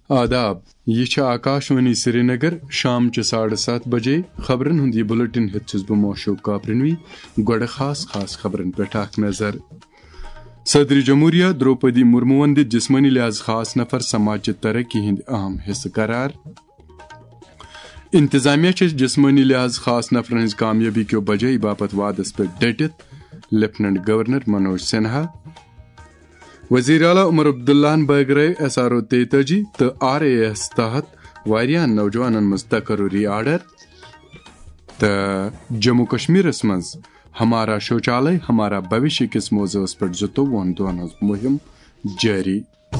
آداب، یہ آکاشوانی سری نگر شام 7:30 بجے خبرن ہند یہ بلٹن ہیت چھس بہ موشوق کاپرنوی گوڑ خاص خبرن پہ اخ نظر۔ صدر جمہوریہ دروپدی مرمون دت جسمانی لحاظ خاص نفر سماجی ترقی ہند اہم حصہ قرار۔ انتظامیہ جسمانی لحاظ خاص نفرن ہز کامیابی کیو بجائی باپت وعدس پہ ڈٹت لیفٹننٹ گورنر منوج سنہا۔ وزیر اعلیٰ عمر عبداللہ بٲگرٲو SRO 43 تو RAS تحت واریاہن نوجوانن مز تقرری آرڈر۔ تو جموں کشمیرس مز ہمارا شوچالیہ ہمارا بھوشیہ کس موضوعس پہ 22 دہن ہز مہم جاری۔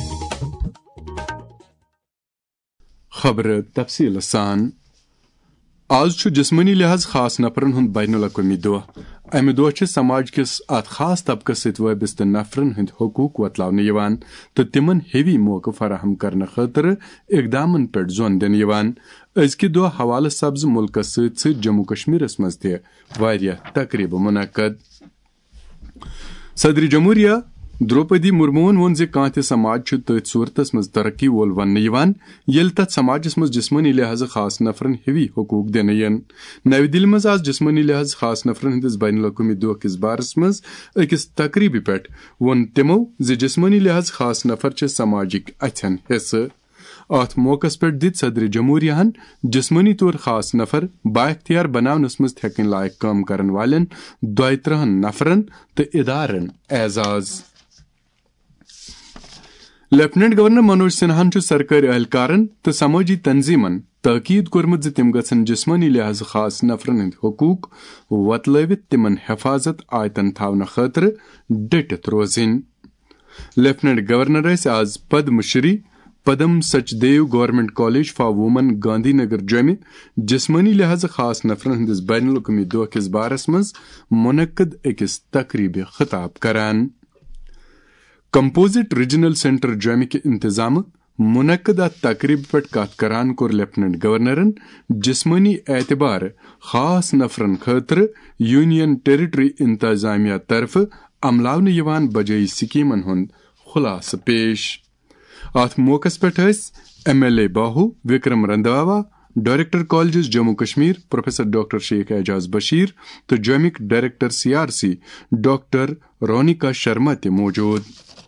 خبر تفصیل سان۔ آز چھ جسمانی لحاظ خاص نفرن ہند بین الاقوامی دۄہ۔ امہ دۄہ سماج کس ات خاص طبقس ست وابستہ نفرن ہند حقوق وتلاونہ یوان تو تمن ہیوی موقع فراہم کرنے خاطر اقدامن پہ زون دن یوان۔ ازکہ دۄہ حوالہ سبز ملکس ست جموں کشمیرس مز تہ واریاہ تقریب منعقد۔ صدر جمہوریہ دروپدی مرمون وون زِ کانٛہہ تہِ سماج چھُ تٔتھۍ صورتس منٛز ترقی وول وننہٕ یوان ییٚلہِ تتھ سماجس منٛز جسمٲنی لحاظ خاص نفرن ہیوی حقوق دنہٕ ین۔ نوِ دِلہِ منٛز آز جسمٲنی لحاظ خاص نفرن ہندس بین الاقوامی دۄہ کس بارس منٛز أکِس تقریبہِ پٮ۪ٹھ ووٚن تِمو زِ جسمٲنی لحاظ خاص نفر چھِ سماجٕکۍ اَتھٮ۪ن حصہٕ۔ اتھ موقعس پٮ۪ٹھ دِتۍ صدر جمہوریہن جسمٲنی طور خاص نفر بااختیار بناونس منٛز تھٮ۪کٕنۍ لایق کٲم کرن والٮ۪ن 32 نفرن تہٕ ادارن اعزاز۔ لیفٹننٹ گورنر منوج سنہاہن سرکاری اہلکارن تو سمٲجی تنظیمن تاکید کورمت زِ تم گژھن جسمانی لحاظ خاص نفرن ہند حقوق وتلٲوِتھ تمن حفاظت آیتن تھاونہٕ خاطر ڈٹتھ روزٕنۍ۔ لیفٹننٹ گورنر آز Padma Shri Padma Sachdev government college for women Gandhi Nagar جوٚمہِ جسمانی لحاظ خاص نفرن ہندس بین الاقوامی دۄہ کس بارس منٛز منعقد أکِس تقریبہِ خطاب کران۔ کمپوزٹ ریجنل سینٹر جوٚمہِ کہِ انتظام منعقد ات تقریب پہ کت کران کور لیفٹننٹ گورنرن جسمانی اعتبار خاص نفرن خاطر یونین ٹیریٹری انتظامیہ طرف عملاونہٕ یوان بجائی سکیمن ہند خلاصہ پیش۔ ات موقع پہ MLA Bahu Vikram Randhawa, director colleges Jammu Kashmir professor doctor Sheikh Ijaz Bashir تو جوٚمِک director CRC doctor Ronika Sharma تہ موجود۔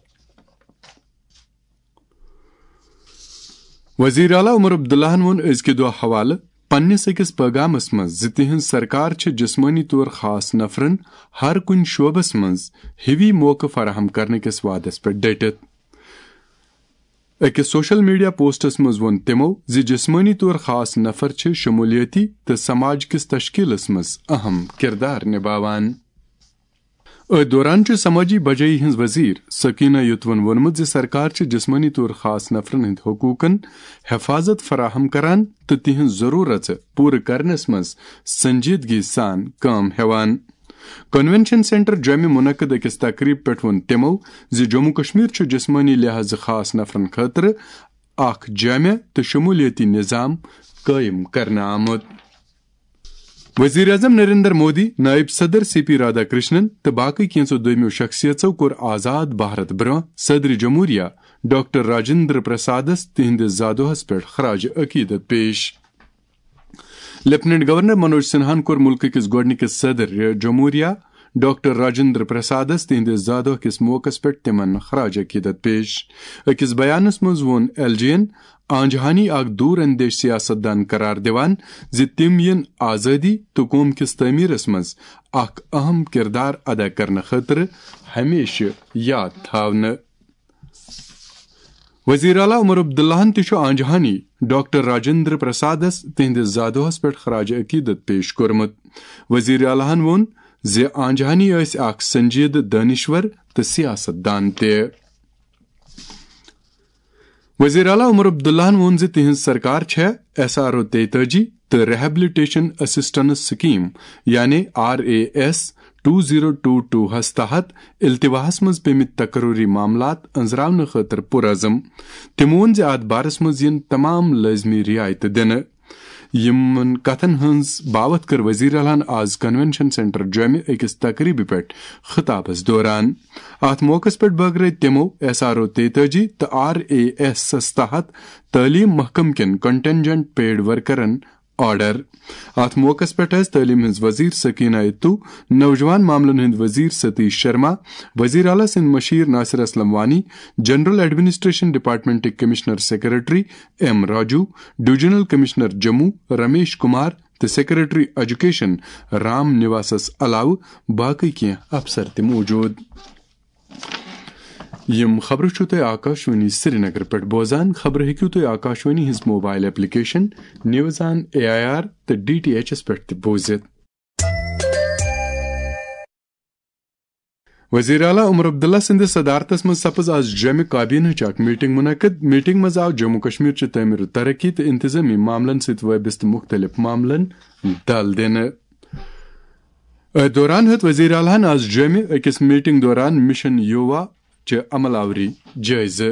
وزیر اعلیٰ عمر عبداللہ وون ازکہ دۄہ حوالہ پننس أکس پیغامس مز زِ تہنز سرکار چھ جسمانی طور خاص نفرن ہر کُنہِ شعبس مز ہیوی موقع فراہم کرنے کس وعدس پہ ڈٹتھ۔ أکس سوشل میڈیا پوسٹس مز وون تمو زِ جسمانی طور خاص نفر چھ شمولیتی تو سماج کس تشکیلس مز اہم کردار نبھاوان۔ اتھ دوران سماجی بجائی ہنز وزیر سکینہ یوتون وونمت زِ سرکار چھ جسمانی طور خاص نفرن ہند حقوقن حفاظت فراہم کران تو تہنز ضرورت پورٕ کرنس مز سنجیدگی سان کٲم ہیوان۔ کنونشن سینٹر جوٚمہِ منعقد أکس تقریب پٮ۪ٹھ ووٚن تِمو زِ جموں کشمیر چھُ جسمانی لحاظ خاص نفرن خٲطرٕ اکھ جامع تہٕ شمولیتی نظام قٲیِم کرنہٕ آمُت۔ وزیر اعظم نریندر مودی، نائب صدر CP رادھا کرشنن تو باقی کینژو دویمو شخصیتو کور آزاد بھارت برونٛہہ صدر جمہوریہ ڈاکٹر راجندر پرسادس تہندس زادوہس پٮ۪ٹھ خراج عقیدت پیش۔ لیفٹننٹ گورنر منوج سنہاہن کور ملک کس گۄڈنِکس صدر جمہوریہ ڈاکٹر راجندر پرسادس تہندس زادوہ کس موقع پہ تمن خراج عقیدت پیش۔ أکس بیانس مز وون LG ین آنجہانی اکھ دور اندیش سیاست دان قرار دِوان زِ تم ین آزادی تو قوم کس تعمیرس مز اکھ اہم کردار ادا کرنہٕ خاطر ہمیشہ یاد تھاونہٕ۔ وزیر اعلیٰ عمر عبداللہ تہ آنجہانی ڈاکٹر راجندر پرسادس تہندس زادوہس پٮ۪ٹھ خراج عقیدت پیش کورمت۔ وزیر اعلیٰ وون زِ آنجہانی ٲسۍ اکھ سنجیدٕ دانشور تہٕ سیاست دان تہِ۔ وزیر اعلیٰ عمر عبداللہ وون زِ تہنز سرکار چھےٚ SRO 43 تہٕ ریہیبلٹیشن اسسٹنس سکیم یعنی RAS 2022 ہس تحت التواہس مز پیمٕتۍ تقرری معاملات أنزراونہٕ خٲطرٕ پُرعزم۔ تِمو ووٚن زِ اتھ بارس منٛز یِن تمام لٲزمی رعایتہٕ دِنہٕ۔ یمن کتھن ہنز باوت کر وزیر اعلیٰ آز کنونشن سینٹر جومہ اکس تقریبہ پہ خطابس دوران ات موقع پہ بٲگرٲے تمو SRO 43 تو RAS تحت تعلیم محکم کن کنٹنجنٹ پیڈ ورکرن آرڈر. ات موقع پہ تعلیم ہز وزیر سکینہ اتو، نوجوان معاملن ہند وزیر ستیش شرما، وزیر اعلیٰ سند مشیر Nasir Aslam Wani, general administration department commissioner secretary M Raju, divisional commissioner Jammu Ramesh Kumar تو سیکرٹری ایجوکیشن رام نواسس علاوہ باقی کینٛہہ افسر تہ موجود. یم خبر چھو تہ آکاشوانی سری نگر پہ بوزان. خبر ہیکو تہ آکاشوانی ہز mobile application news on AIR تو DTH پہ تہ بوزت. وزیر اعلیٰ عمر عبداللہ سندس صدارتس مز سپز آز جمع کابینہ اخ میٹنگ منعقد. میٹنگ مز آو جموں کشمیر چہ تعمیر و ترقی تو انتظامی معاملن ست وابستہ مختلف معاملن دل دینہ. دوران ہت وزیر اعلیٰ آز جمع اکس میٹنگ دوران مشن یووا چہ عمل آوری جائزہ.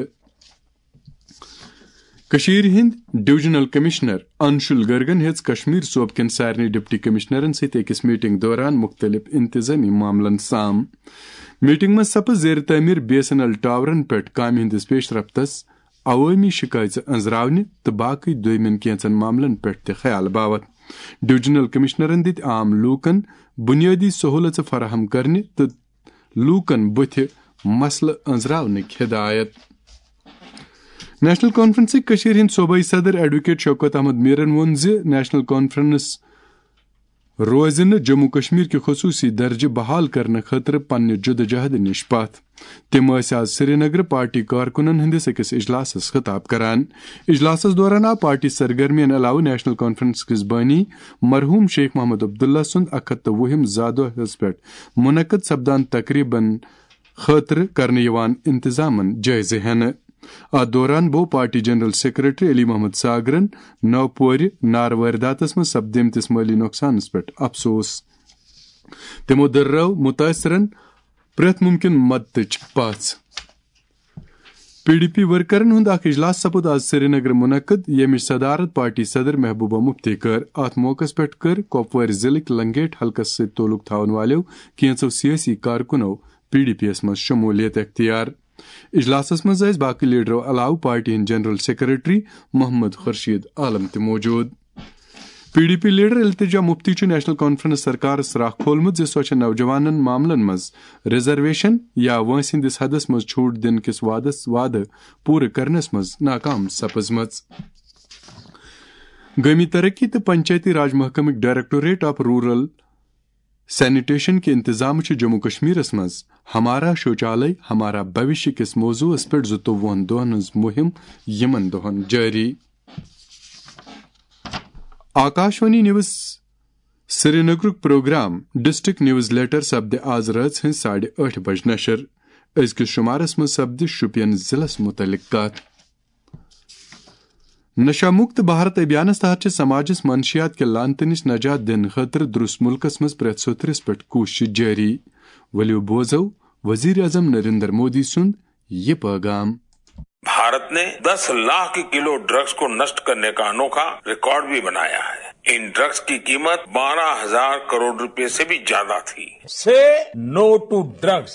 کشیر ہند ڈویژنل کمشنر انشل گرگن ہیژ کشمیر صوبہ کن سارنی ڈپٹی کمشنرن ست اکس میٹنگ دوران مختلف انتظامی معاملن سام. میٹنگ مز سپز زیر تعمیر BSNL ٹاورن پہ کام ہندس پیش رفتس، عوامی شکایت انزراونہ تو باقی دویمن کینچن معاملن پہ تہ خیال باوت. ڈویژنل کمشنرن دت عام لوکن بنیادی سہولت فراہم کرنے تو لوکن بتھ مسئلہ انزراونک ہدایت. نیشنل کانفرنس کشیر ہند صوبائی صدر ایڈوکیٹ شوکت احمد میرن وون زِ نیشنل کانفرنس روز جموں کشمیر کے خصوصی درجہ بحال کرنے خاطر پنہ جدوجہد نش پتھ. تم آز سری نگر پارٹی کارکنن ہندس اکس اجلاسس خطاب کران. اجلاسس دوران آو پارٹی سرگرمین علاوہ نیشنل کانفرنس کس بانی مرحوم شیخ محمد عبداللہ سند 120 زا دۄہس پہ منعقد سپدان تقریباً خاطر کرنے یوان انتظامن جائزہ ہینہ. ات دوران بو party general secretary Ali Mohammad ساگرن نوپور نار وارداتس من سپدیمتس مالی نقصانس پہ افسوس. تمو درراو متاثرن پریت ممکن مدتچ پاس. PDP ورکرن ہند اخ اجلاس سپد آز سری نگر منعقد یمچ صدارت پارٹی صدر محبوبہ مفتی کر. ات موقع پہ کر کپوار ضلع لنگیٹ حلقس ست تعلق تھاون والو کینچو سیاسی کارکنو PDP یس مز شمولیت اختیار. اجلاسس مز باقی لیڈرو علاوہ پارٹی ہند جنرل سیکرٹری محمد خورشید عالم تہ موجود. PDP لیڈر التجا مفتی چھ نیشنل کانفرنس سرکارس راہ کھولمت زِ سو چھ نوجوانن معاملن مز ریزرویشن یا وٲنٛسہِ ہندس حدس مز چھوٹ دن کس وعدٕ پورٕ کرنس مز ناکام سپزمژ. گامی ترقی تو پنچایتی راج محکمک ڈائریکٹوریٹ آف رورل سینیٹیشن کے انتظام جموں کشمیرس مز ہمارا شوچالیہ ہمارا بھوشیہ کس موضوع پہ 22 دہن ہز مہم یمن دہن جاری. آکاشوانی نیوز سری نگرک پروگرام ڈسٹرکٹ نیوز لیٹر سپدِ آز رٲژ ہٕنٛزِ 8:30 بج نشر. أزکِس شمارس مز سپدِ شوپین ضلعس متعلق کتھ. نشہ مکت بھارت ابھیانس تحت سماجس منشیات کے لانت نش نجات دن خاطر درست ملکس مز پریت سوتھرس پہ کوشش جاری. ولیو بوزو وزیر اعظم نریندر مودی سند یہ پیغام. بھارت نے 10 لاکھ کلو ڈرگس کو نشٹ کرنے کا انوکھا ریکارڈ بھی بنایا ہے. ان ڈرگس کی قیمت 12,000 کروڑ روپے سے بھی زیادہ تھی. Say no to drugs.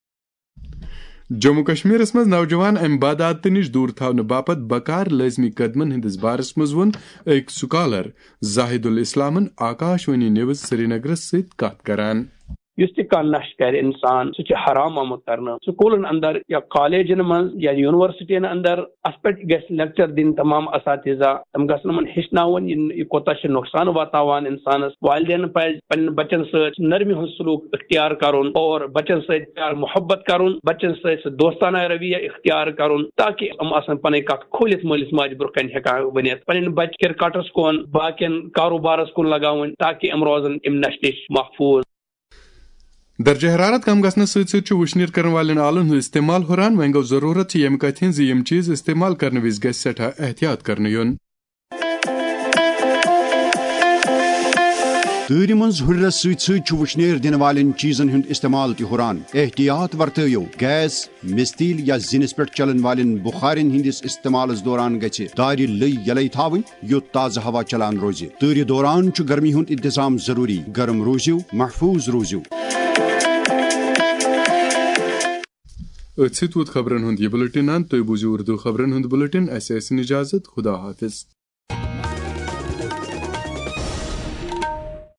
Jammu کشمیرس مز نوجوان امہ بدعات نش دور تھونہ باپت بکار لازمی قدمن ہندس بارس مز ون ایک سکالر زاہد الاسلامن آکاشوانی نیوز سری نگرس ست کت کران. یس تہ کانٛہہ نش کر انسان سہ حرام آمت کرنا. سکولن اندر یا کالجن من یا یونیورسٹین اندر ات پہ گژھِ لیکچر دن تمام اساتذہ تم گھن من ہچن یہ کوتہ نقصان واتان انسانس. والدین پز پنن بچن ست نرمی ہند سلوک اختیار کرن اور بچن ست پیار محبت کرن، بچن ست دوستانہ رویہ اختیار کرن تاکہ ہم آسن پن کت کھولت مالس ماج برہ کن ہیکان ونت. پنن بچہ کرکٹس کن باقین کاروبارس کن لگاون تاکہ ام روزن ام نش نش محفوظ. درجہ حرارت کم گھنس ست وشنیر کرن والن آلن ہند استعمال ہران. وۄنۍ گوٚو ضروٗرت ییٚمہِ کتھِ ہٕنٛز یِم چیز استعمال کرنہٕ وِزِ گژھِ سٮ۪ٹھاہ احتیاط کرنہٕ یُن. تۭرِ منٛز ہُرٮ۪رس سۭتۍ سۭتۍ چھُ وُشنیر دِنہٕ والٮ۪ن چیٖزن ہُنٛد استعمال تہِ ہُران۔ احتیاط ورتٲیِو، گیس، مستیل یا زِنِس پٮ۪ٹھ چلن والٮ۪ن بُخارٮ۪ن ہٕنٛدِس استعمالس دوران گژھِ دارِ لٔے یلے تھاوٕنۍ یوٚت تازٕ ہوا چلان روزِ۔ تۭرِ دوران چھُ گرمی ہُنٛد انتظام ضروٗری۔ گرم روٗزِو، محفوٗظ روٗزِو۔ أتھۍ سۭتۍ ووت خبرن ہُنٛد یہِ بُلٹن اند۔ تُہۍ بوٗزِو اردو خبرن ہُنٛد بُلٹن۔ اَسہِ ٲسِن اِجازت۔ خدا حافظ۔